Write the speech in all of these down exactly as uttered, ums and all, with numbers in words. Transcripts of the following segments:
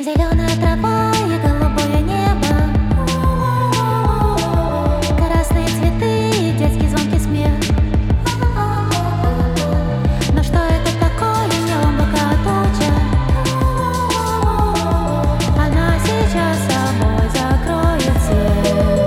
Зеленая трава и голубое небо, красные цветы и детский звонкий смех. Но что это такое, не облако, а туча? Она сейчас собой закроет свет.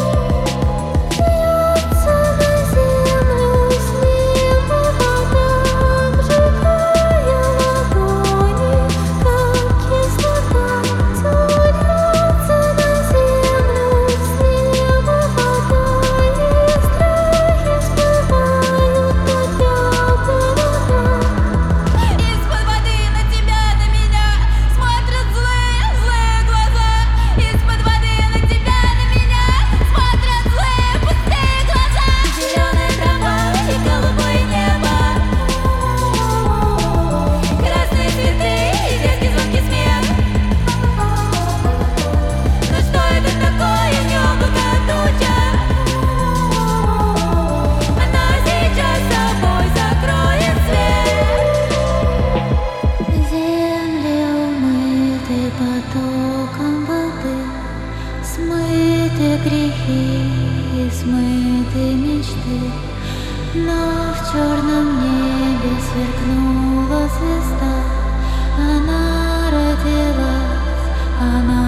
Льется на землю с неба вода, обжигая ладони, как кислота. Льется на землю с неба вода, и страхи всплывают над города. Из-под воды на тебя, на меня смотрят злые, злые глаза. Из-под воды на тебя, на меня смотрят злые, пустые глаза. Зеленая трава и голубое небо, красные цветы и детский звонкий смех. Но что это такое, не облако, а туча? Она сейчас собой закроет свет. Земли умыты потоком воды, смыты грехи и смыты мечты. Но в черном небе сверкнула звезда. Она родилась, она